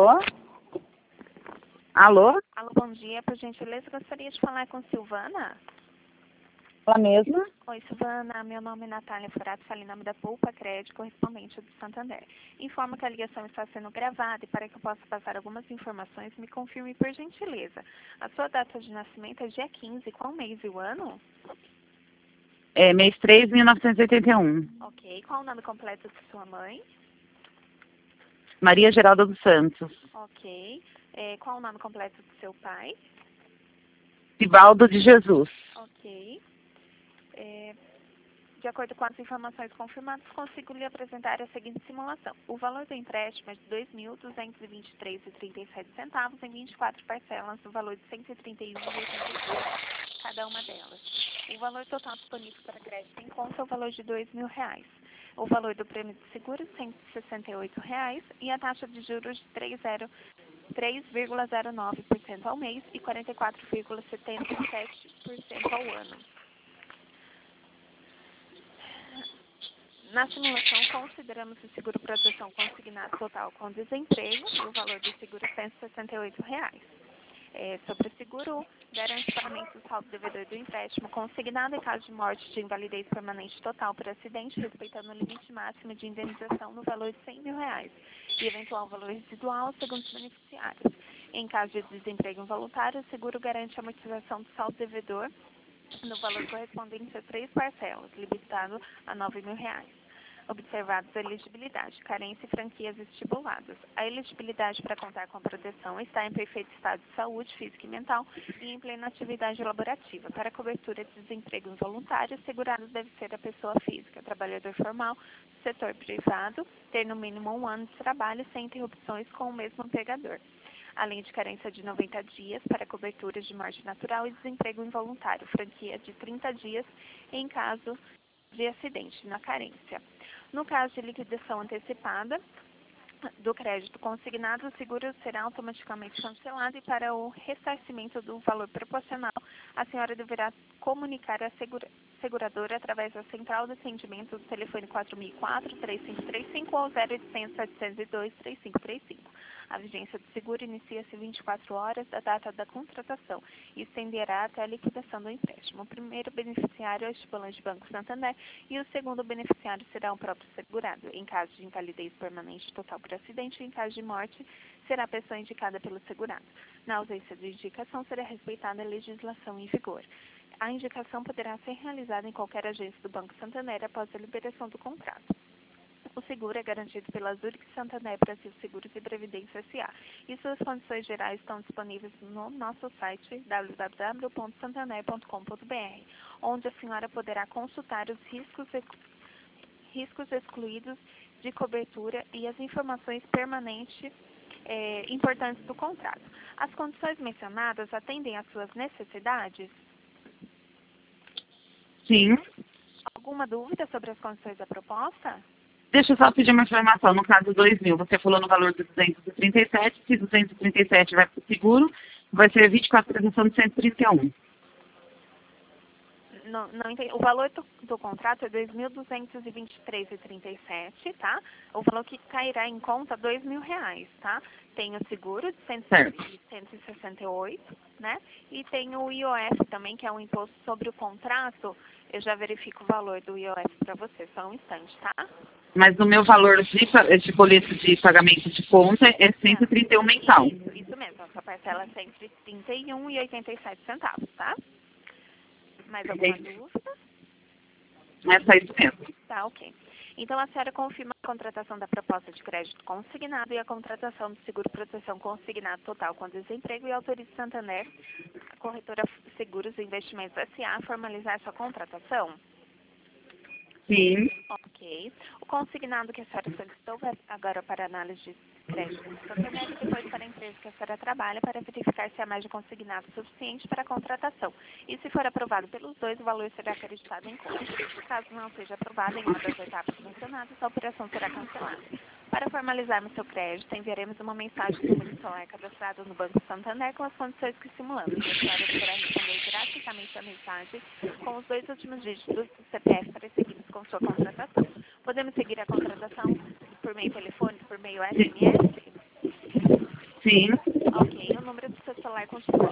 Alô? Alô? Alô, bom dia. Por gentileza, gostaria de falar com Silvana. Ela mesma? Oi, Silvana. Meu nome é Natália Forato, falo em nome da Poupa Crédito, correspondente do Santander. Informo que a ligação está sendo gravada e para que eu possa passar algumas informações, me confirme por gentileza. A sua data de nascimento é dia 15. Qual mês e o ano? É mês 3, 1981. Ok. Qual o nome completo de sua mãe? Maria Geralda dos Santos. Ok. Qual o nome completo do seu pai? Sivaldo de Jesus. Ok. De acordo com as informações confirmadas, consigo lhe apresentar a seguinte simulação. O valor do empréstimo é de R$ 2.223,37 em 24 parcelas, no valor de R$ 131,83, cada uma delas. O valor total disponível para crédito em conta é o valor de R$ 2.000. O valor do prêmio de seguro, R$ 168,00 e a taxa de juros de 3,09% ao mês e 44,77% ao ano. Na simulação, consideramos o seguro proteção consignado total com desemprego e o valor do seguro R$ 168,00. Sobre o seguro, garante o pagamento do saldo devedor do empréstimo consignado em caso de morte de invalidez permanente total por acidente, respeitando o limite máximo de indenização no valor de R$ 100.000 e eventual valor residual segundo os beneficiários. Em caso de desemprego involuntário, o seguro garante a amortização do saldo devedor no valor correspondente a 3 parcelas, limitado a R$ 9.000. Observados a elegibilidade, carência e franquias estipuladas. A elegibilidade para contar com a proteção está em perfeito estado de saúde física e mental e em plena atividade laborativa. Para cobertura de desemprego involuntário, segurado deve ser a pessoa física, trabalhador formal, setor privado, ter no mínimo 1 ano de trabalho sem interrupções com o mesmo empregador. Além de carência de 90 dias para coberturas de morte natural e desemprego involuntário, franquia de 30 dias em caso de acidente na carência. No caso de liquidação antecipada do crédito consignado, o seguro será automaticamente cancelado e para o ressarcimento do valor proporcional, a senhora deverá comunicar a seguradora através da central de atendimento do telefone 4004-3535 ou 0800-702-3535. A vigência do seguro inicia-se 24 horas da data da contratação e estenderá até a liquidação do empréstimo. O primeiro beneficiário é o estipulante Banco Santander e o segundo beneficiário será o próprio segurado. Em caso de invalidez permanente total por acidente, em caso de morte, será a pessoa indicada pelo segurado. Na ausência de indicação, será respeitada a legislação em vigor. A indicação poderá ser realizada em qualquer agência do Banco Santander após a liberação do contrato. O seguro é garantido pela Zurich Santander Brasil Seguros e Previdência S.A. e suas condições gerais estão disponíveis no nosso site www.santander.com.br, onde a senhora poderá consultar os riscos excluídos de cobertura e as informações permanentes importantes do contrato. As condições mencionadas atendem às suas necessidades? Sim. Alguma dúvida sobre as condições da proposta? Deixa eu só pedir uma informação. No caso 2.000, você falou no valor de 237. Se 237 vai para o seguro, vai ser 24 prestação de 131. Não entendi. O valor do contrato é R$ 2.223,37, tá? O valor que cairá em conta é R$ 2.000, tá? Tem o seguro de 168, né? E tem o IOF também, que é um imposto sobre o contrato. Eu já verifico o valor do IOF para você, só um instante, tá? Mas no meu valor de boleto de pagamento de conta é 131 mensal. Isso mesmo. A sua parcela é R$ 131,87, tá? Mais alguma dúvida? É só isso mesmo. Tá, ok. Então, a senhora confirma a contratação da proposta de crédito consignado e a contratação do seguro proteção consignado total com desemprego e autoriza Santander, a corretora Seguros e Investimentos S.A., a formalizar sua contratação? Sim. Ok. O consignado que a senhora solicitou vai agora para análise de crédito do Santander e depois para a empresa que a senhora trabalha para verificar se há mais de consignado suficiente para a contratação. E se for aprovado pelos dois, o valor será acreditado em conta. Caso não seja aprovado em uma das etapas mencionadas, a operação será cancelada. Para formalizarmos seu crédito, enviaremos uma mensagem de celular cadastrado no Banco Santander com as condições que simulamos. A senhora deverá responder gratuitamente a mensagem com os 2 últimos dígitos do CPF para seguirmos com sua contratação. Podemos seguir a contratação por meio telefônico, por meio SMS? Sim. Ok, o número do seu celular continua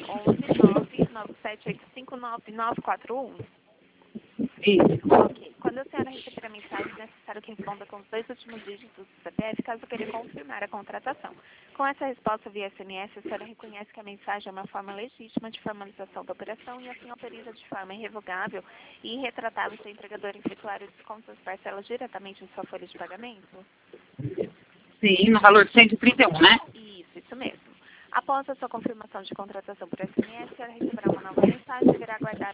11 997859941. Isso. Ok. Quando a senhora receber a mensagem, é necessário que responda com os 2 últimos dígitos do CPF, caso queira confirmar a contratação. Com essa resposta via SMS, a senhora reconhece que a mensagem é uma forma legítima de formalização da operação e assim autoriza de forma irrevogável e irretratável seu empregador em efetuar o desconto das parcelas diretamente em sua folha de pagamento? Sim, no valor de 131, né? Isso mesmo. Após a sua confirmação de contratação por SMS, a senhora receberá uma nova mensagem e deverá aguardar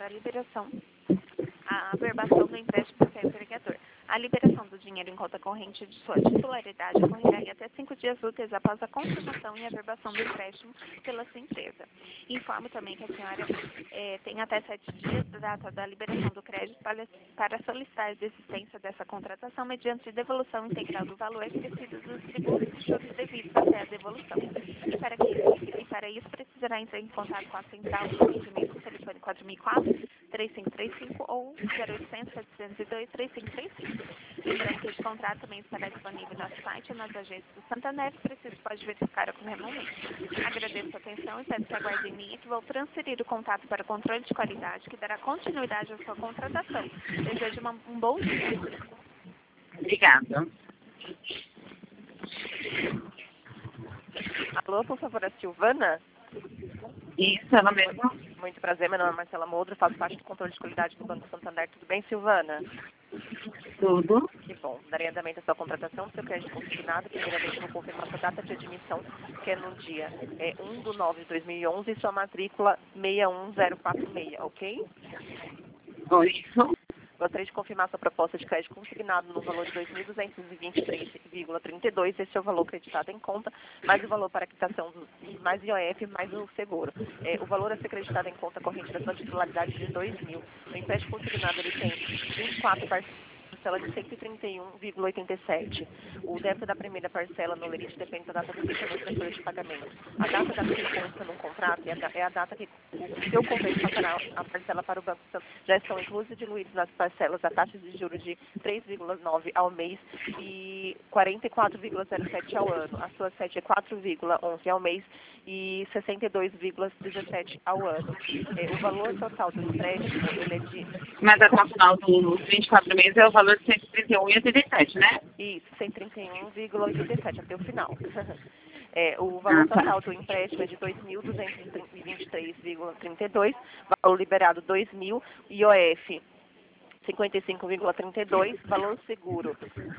a averbação do empréstimo do seu empregador. A liberação do dinheiro em conta corrente de sua titularidade ocorrerá em até 5 dias úteis após a confirmação e averbação do empréstimo pela sua empresa. Informo também que a senhora tem até 7 dias da data da liberação do crédito para solicitar a desistência dessa contratação mediante devolução integral do valor esquecido dos tributos e juros devidos até a devolução. E para isso precisará entrar em contato com a central de atendimento no telefone 4004-3535 ou 0800-702-3535. Lembrando que esse contrato também estará disponível no nosso site ou nas agências do Santander, se preciso pode verificar a qualquer momento. Agradeço a atenção e peço que aguarde em linha que vou transferir o contato para o controle de qualidade, que dará continuidade à sua contratação. Desejo um bom dia. Obrigada. Alô, por favor, a Silvana? Isso, ela mesma. Muito prazer, meu nome é Marcela Moldro, faço parte do controle de qualidade do Banco Santander. Tudo bem, Silvana? Tudo. Que bom. Darei andamento à sua contratação do seu crédito consignado. Primeiramente, vou confirmar sua data de admissão, que é no dia 1/9/2011 e sua matrícula 61046, ok? Isso. Gostaria de confirmar sua proposta de crédito consignado no valor de R$ 2.223,32. Esse é o valor acreditado em conta, mais o valor para a quitação, mais IOF, mais o seguro. O valor a ser acreditado em conta corrente da sua titularidade de R$ 2.000. O empréstimo consignado ele tem 24 parcelas de 131,87. O débito da primeira parcela no lerite depende da data do fechamento da folha de pagamento. A data da que consta no contrato é a data que o seu correio passará a parcela para o Banco Santander. Já estão inclusos e diluídos nas parcelas a taxa de juros de 3,9 ao mês e 44,07 ao ano. A sua sede é 4,11 ao mês e 62,17 ao ano. O valor total do empréstimo ele é de... Mas até o final dos 24 meses é o valor de 131,87, né? Isso, 131,87 até o final. O valor total do empréstimo é de 2.223,32, valor liberado 2.000, IOF 55,32, valor seguro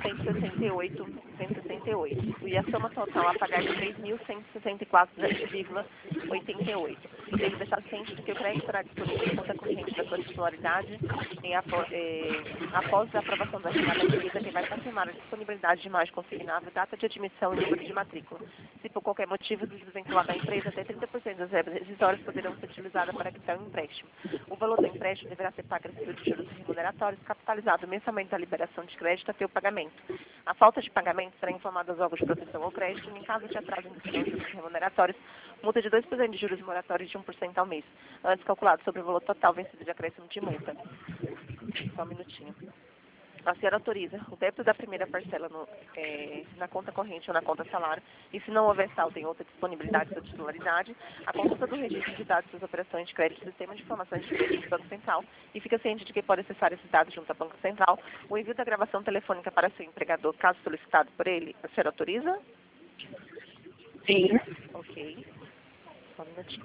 168,168 e a soma total a pagar de 3.164,88. Devo deixar ciente de que o crédito será disponível em conta corrente da sua titularidade após a aprovação da chamada medida que vai confirmar a disponibilidade de imagem consignável, data de admissão e número de matrícula. Se por qualquer motivo desvincular da empresa, até 30% das verbas rescisórias poderão ser utilizadas para quitar o empréstimo. O valor do empréstimo deverá ser pago acima de juros remuneratórios capitalizado mensalmente da liberação de crédito até o pagamento. A falta de pagamento será informada aos órgãos de proteção ao crédito em caso de atraso em decisão de juros remuneratórios, multa de 2% de juros moratórios de 1% ao mês, antes calculado sobre o valor total vencido de acréscimo de multa. Só um minutinho. A senhora autoriza o débito da primeira parcela na conta corrente ou na conta salário, e se não houver saldo em outra disponibilidade da titularidade, a consulta do registro de dados das operações de crédito do Sistema de Informações de Crédito do Banco Central, e fica ciente de que pode acessar esses dados junto ao Banco Central, o envio da gravação telefônica para seu empregador, caso solicitado por ele. A senhora autoriza? Sim. Ok. Só um minutinho.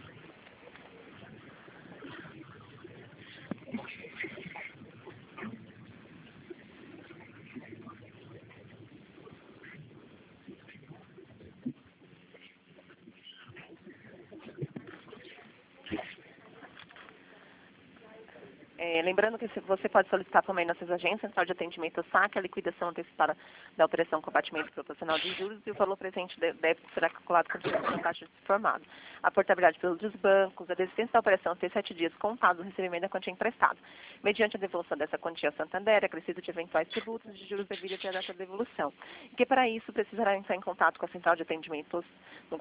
Lembrando que você pode solicitar também nossas agências, Central de Atendimento ao SAC, a liquidação antecipada da operação com abatimento proporcional de juros e o valor presente débito será calculado por a taxa de formado. A portabilidade pelos bancos, a desistência da operação até 7 dias contados do recebimento da quantia emprestada. Mediante a devolução dessa quantia ao Santander, acrescido de eventuais tributos de juros devidos até a data da devolução. E que para isso precisará entrar em contato com a Central de Atendimento no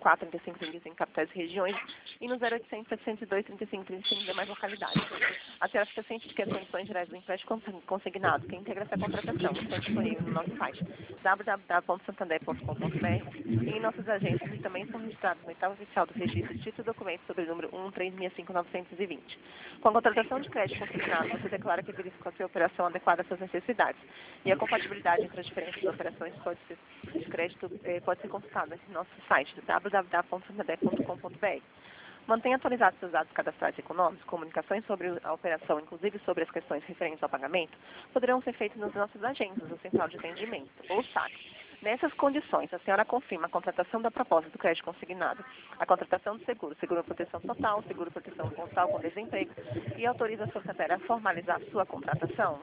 4004-3535 em capitais e regiões e no 0800-702-3535 em demais localidades. A senhora fica ciente de que as condições gerais do empréstimo consignado, que integra essa contratação, estão disponíveis no nosso site www.santander.com.br e em nossas agências e também são registrados no oitavo oficial do registro de título e documento sobre o número 1365920. Com a contratação de crédito consignado, você declara que verificou a sua operação adequada às suas necessidades e a compatibilidade entre as diferentes operações de crédito pode ser consultada em nosso site www.santander.com.br. Mantenha atualizados seus dados cadastrais econômicos, comunicações sobre a operação, inclusive sobre as questões referentes ao pagamento, poderão ser feitas nas nossas agências, o Central de Atendimento, ou SAC. Nessas condições, a senhora confirma a contratação da proposta do crédito consignado, a contratação do seguro, seguro proteção total, seguro proteção constal com desemprego, e autoriza a Santander a formalizar a sua contratação?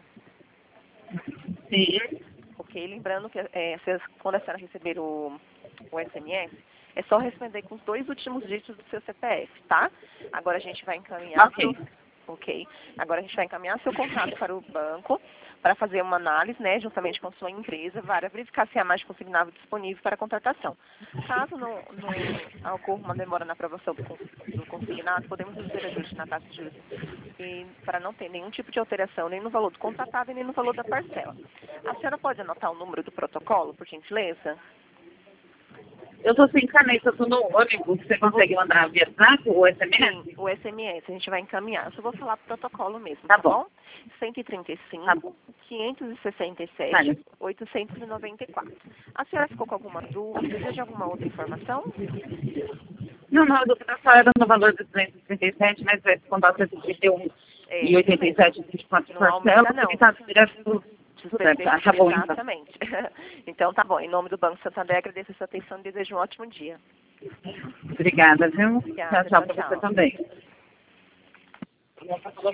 Sim. Ok, lembrando que quando a senhora receber o SMS, é só responder com os 2 últimos dígitos do seu CPF, tá? Agora a gente vai encaminhar... Ok. Agora a gente vai encaminhar seu contrato para o banco para fazer uma análise, né, juntamente com a sua empresa, para verificar se há mais consignável disponível para a contratação. Caso não ocorra uma demora na aprovação do consignado, podemos fazer ajuste na taxa de juros para não ter nenhum tipo de alteração, nem no valor do contratado e nem no valor da parcela. A senhora pode anotar o número do protocolo, por gentileza? Eu estou sem caneta, estou no ônibus. Você consegue mandar via WhatsApp ou SMS? Sim, o SMS a gente vai encaminhar. Eu só vou falar protocolo mesmo, Tá tá bom. bom? 135, Tá bom. 567, Vale. 894. A senhora ficou com alguma dúvida? Deseja alguma outra informação? Não, a doutora só era no valor de 237, mas vai descontar 131 e 87, 24 Não aumenta, não. Tá direto. Tá bom, então. Exatamente. Então tá bom. Em nome do Banco Santander, agradeço a sua atenção e desejo um ótimo dia. Obrigada, viu? Obrigada, Tchau, tchau, para você tchau. também.